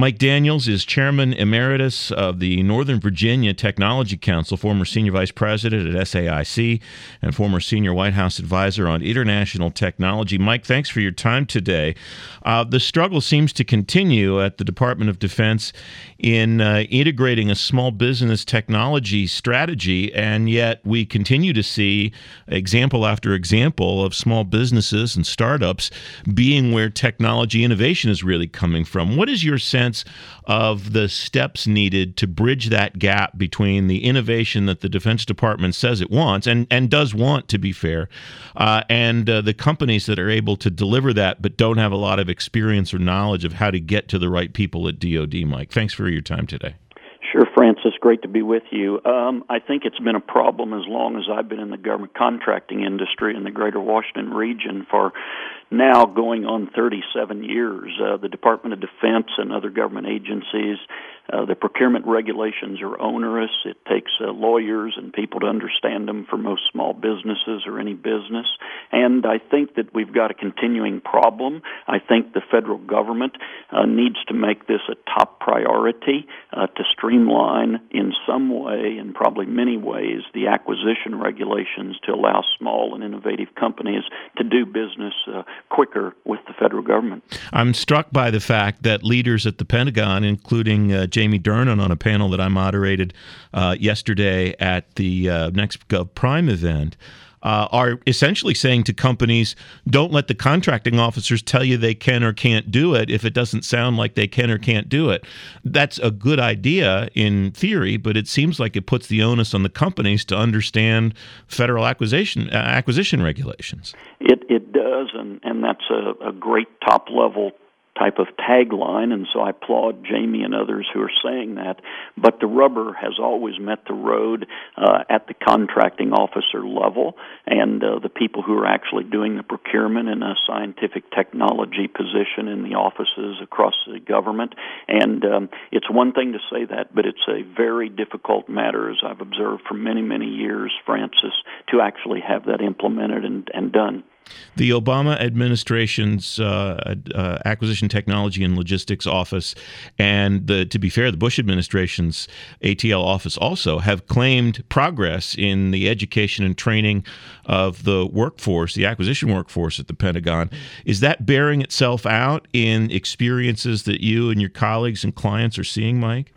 Mike Daniels is Chairman Emeritus of the Northern Virginia Technology Council, former Senior Vice President at SAIC, and former Senior White House Advisor on International Technology. Mike, thanks for your time today. The struggle seems to continue at the Department of Defense in integrating a small business technology strategy, and yet we continue to see example after example of small businesses and startups being where technology innovation is really coming from. What is your sense of the steps needed to bridge that gap between the innovation that the Defense Department says it wants, and does want, to be fair, and the companies that are able to deliver that but don't have a lot of experience or knowledge of how to get to the right people at DoD, Mike? Thanks for your time today. Sure, Francis. Great to be with you. I think it's been a problem as long as I've been in the government contracting industry in the greater Washington region for now going on 37 years. The Department of Defense and other government agencies, the procurement regulations are onerous. It takes lawyers and people to understand them for most small businesses or any business. And I think that we've got a continuing problem. I think the federal government needs to make this a top priority to streamline in some way, and probably many ways, the acquisition regulations to allow small and innovative companies to do business quicker with the federal government. I'm struck by the fact that leaders at the Pentagon, including Jamie Dornan on a panel that I moderated yesterday at the Next Gov Prime event, are essentially saying to companies, don't let the contracting officers tell you they can or can't do it if it doesn't sound like they can or can't do it. That's a good idea in theory, but it seems like it puts the onus on the companies to understand federal acquisition regulations. It does, and that's a great top-level type of tagline, and so I applaud Jamie and others who are saying that. But the rubber has always met the road at the contracting officer level, and the people who are actually doing the procurement in a scientific technology position in the offices across the government. And it's one thing to say that, but it's a very difficult matter, as I've observed for many, many years, Francis, to actually have that implemented and done. The Obama administration's Acquisition Technology and Logistics Office and, to be fair, the Bush administration's ATL office also have claimed progress in the education and training of the workforce, the acquisition workforce at the Pentagon. Is that bearing itself out in experiences that you and your colleagues and clients are seeing, Mike?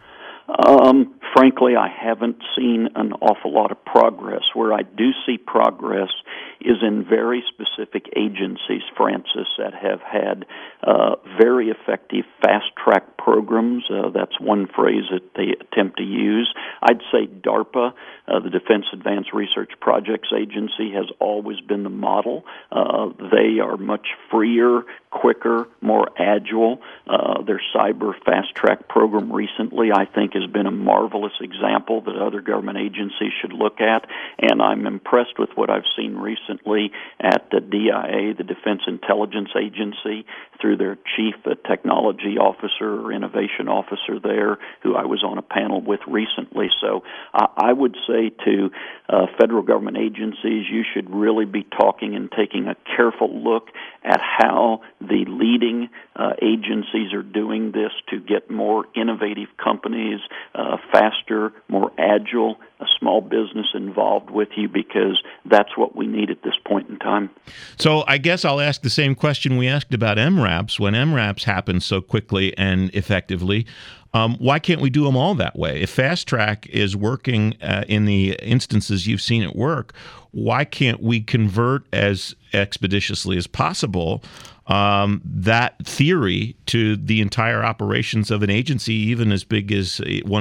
Frankly, I haven't seen an awful lot of progress. Where I do see progress is in very specific agencies, Francis, that have had very effective fast-track programs. That's one phrase that they attempt to use. I'd say DARPA, the Defense Advanced Research Projects Agency, has always been the model. They are much freer, quicker, more agile. Their cyber fast-track program recently, I think, has been a marvelous example that other government agencies should look at, and I'm impressed with what I've seen recently at the DIA, the Defense Intelligence Agency, through their chief technology officer or innovation officer there, who I was on a panel with recently. So I would say to federal government agencies, you should really be talking and taking a careful look at how the leading agencies are doing this to get more innovative companies, faster, more agile, a small business involved with you, because that's what we need at this point in time. So I guess I'll ask the same question we asked about MRAPs. When MRAPs happen so quickly and effectively, why can't we do them all that way? If Fast Track is working in the instances you've seen it work, why can't we convert as expeditiously as possible that theory to the entire operations of an agency, even as big as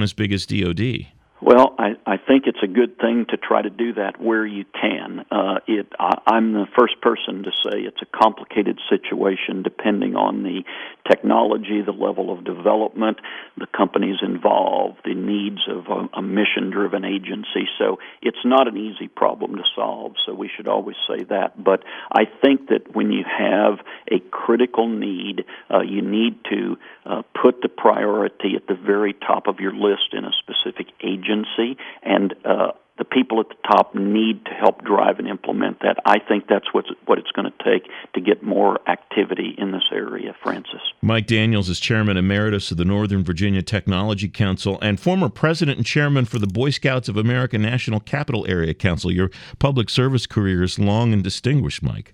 DoD? Well, I think it's a good thing to try to do that where you can. I'm the first person to say it's a complicated situation depending on the technology, the level of development, the companies involved, the needs of a mission-driven agency. So it's not an easy problem to solve, so we should always say that. But I think that when you have a critical need, you need to put the priority at the very top of your list in a specific agency and the people at the top need to help drive and implement that. I think that's what it's going to take to get more activity in this area, Francis. Mike Daniels is Chairman Emeritus of the Northern Virginia Technology Council and former President and Chairman for the Boy Scouts of America National Capital Area Council. Your public service career is long and distinguished, Mike.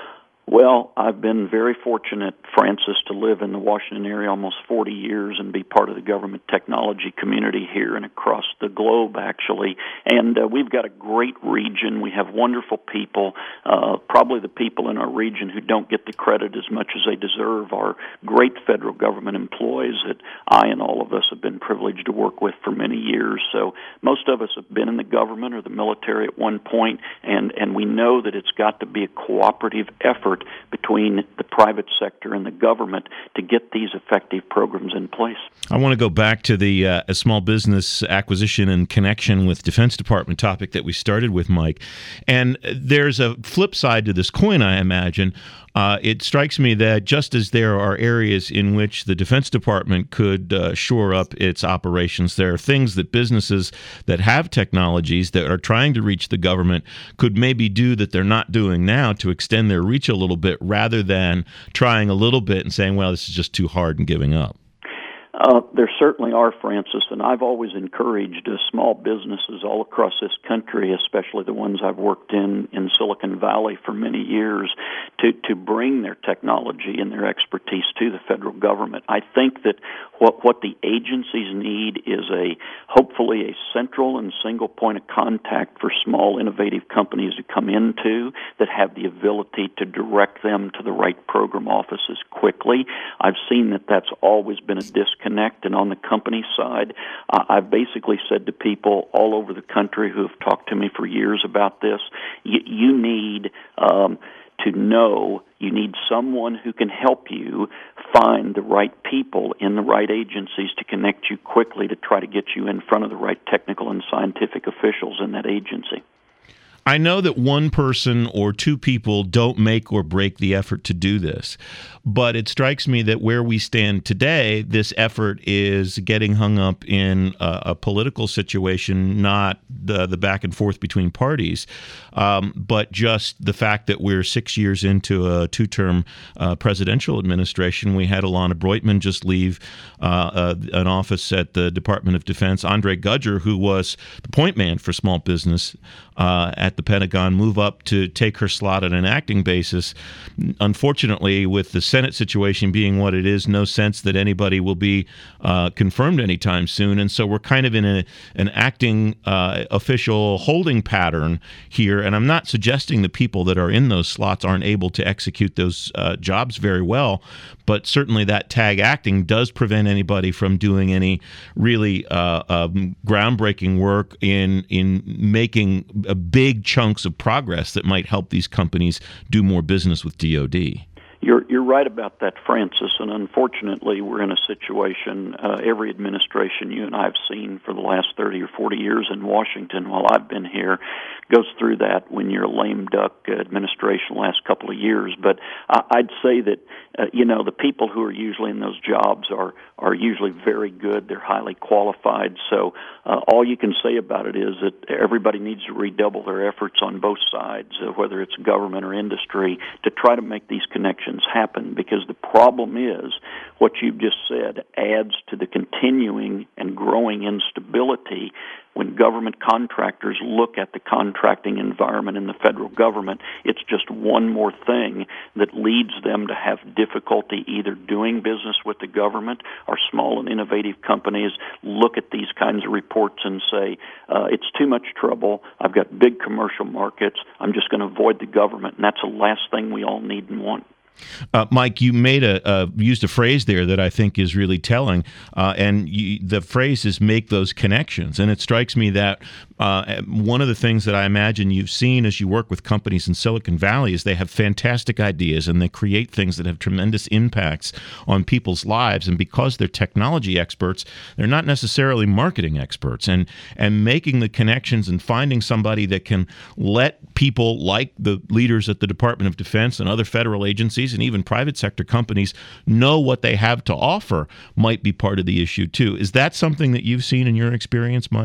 Well, I've been very fortunate, Francis, to live in the Washington area almost 40 years and be part of the government technology community here and across the globe, actually. And we've got a great region. We have wonderful people. Probably the people in our region who don't get the credit as much as they deserve are great federal government employees that I and all of us have been privileged to work with for many years. So most of us have been in the government or the military at one point, and we know that it's got to be a cooperative effort between the private sector and the government to get these effective programs in place. I want to go back to the small business acquisition and connection with Defense Department topic that we started with, Mike. And there's a flip side to this coin, I imagine. It strikes me that just as there are areas in which the Defense Department could shore up its operations, there are things that businesses that have technologies that are trying to reach the government could maybe do that they're not doing now to extend their reach a little bit, rather than trying a little bit and saying, well, this is just too hard and giving up. There certainly are, Francis, and I've always encouraged small businesses all across this country, especially the ones I've worked in Silicon Valley for many years, to bring their technology and their expertise to the federal government. I think that what the agencies need is hopefully a central and single point of contact for small, innovative companies to come into that have the ability to direct them to the right program offices quickly. I've seen that that's always been a disconnect. And on the company side, I've basically said to people all over the country who have talked to me for years about this, you need to know you need someone who can help you find the right people in the right agencies to connect you quickly to try to get you in front of the right technical and scientific officials in that agency. I know that one person or two people don't make or break the effort to do this, but it strikes me that where we stand today, this effort is getting hung up in a political situation, not the back and forth between parties, but just the fact that we're 6 years into a two-term presidential administration. We had Alana Breutman just leave an office at the Department of Defense. Andre Gudger, who was the point man for small business at the Pentagon, move up to take her slot on an acting basis. Unfortunately, with the Senate situation being what it is, no sense that anybody will be confirmed anytime soon. And so we're kind of in an acting official holding pattern here. And I'm not suggesting the people that are in those slots aren't able to execute those jobs very well, but certainly that tag acting does prevent anybody from doing any really groundbreaking work in making big chunks of progress that might help these companies do more business with DoD. You're right about that, Francis, and unfortunately we're in a situation, every administration you and I have seen for the last 30 or 40 years in Washington while I've been here goes through that when you're a lame duck administration the last couple of years. But I'd say that, the people who are usually in those jobs are usually very good. They're highly qualified. So all you can say about it is that everybody needs to redouble their efforts on both sides, whether it's government or industry, to try to make these connections happen, because the problem is what you've just said adds to the continuing and growing instability when government contractors look at the contracting environment in the federal government. It's just one more thing that leads them to have difficulty either doing business with the government, or small and innovative companies look at these kinds of reports and say, it's too much trouble, I've got big commercial markets, I'm just going to avoid the government, and that's the last thing we all need and want. Mike, you used a phrase there that I think is really telling, and the phrase is "make those connections." And it strikes me that one of the things that I imagine you've seen as you work with companies in Silicon Valley is they have fantastic ideas and they create things that have tremendous impacts on people's lives. And because they're technology experts, they're not necessarily marketing experts. And making the connections and finding somebody that can let people like the leaders at the Department of Defense and other federal agencies and even private sector companies know what they have to offer might be part of the issue too. Is that something that you've seen in your experience, Mike?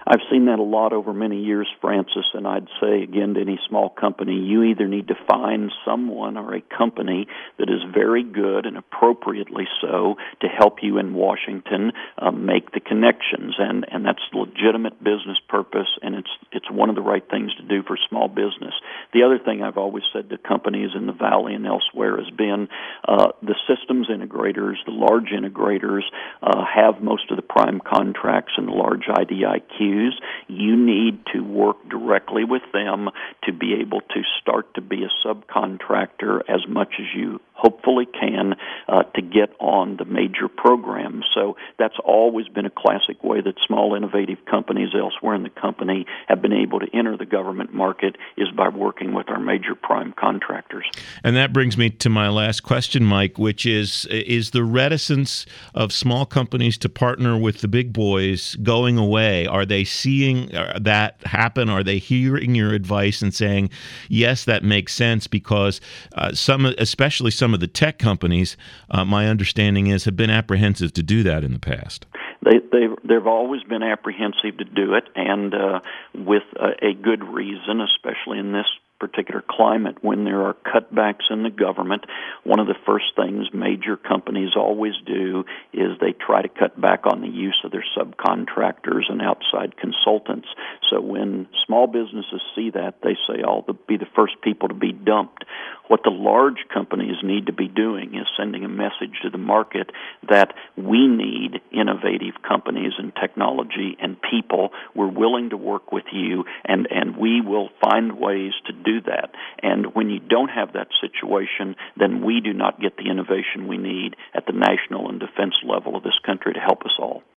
I've seen that a lot over many years, Francis, and I'd say again to any small company, you either need to find someone or a company that is very good and appropriately so to help you in Washington make the connections, and that's legitimate business purpose, and it's one of the right things to do for small business. The other thing I've always said to companies in the Valley and elsewhere has been the systems integrators, the large integrators, have most of the prime contracts and the large IDIQs. You need to work directly with them to be able to start to be a subcontractor as much as you hopefully can to get on the major programs. So that's always been a classic way that small innovative companies elsewhere in the company have been able to enter the government market, is by working with our major prime contractors. And that brings me to my last question, Mike, which is the reticence of small companies to partner with the big boys going away? Are they seeing that happen? Are they hearing your advice and saying, yes, that makes sense? Because especially some of the tech companies, my understanding is, have been apprehensive to do that in the past. They've always been apprehensive to do it, and with a good reason, especially in this particular climate when there are cutbacks in the government. One of the first things major companies always do is they try to cut back on the use of their subcontractors and outside consultants. So when small businesses see that, they say, I'll be the first people to be dumped. What the large companies need to be doing is sending a message to the market that we need innovative companies and technology and people. We're willing to work with you, and we will find ways to do that. And when you don't have that situation, then we do not get the innovation we need at the national and defense level of this country to help us all.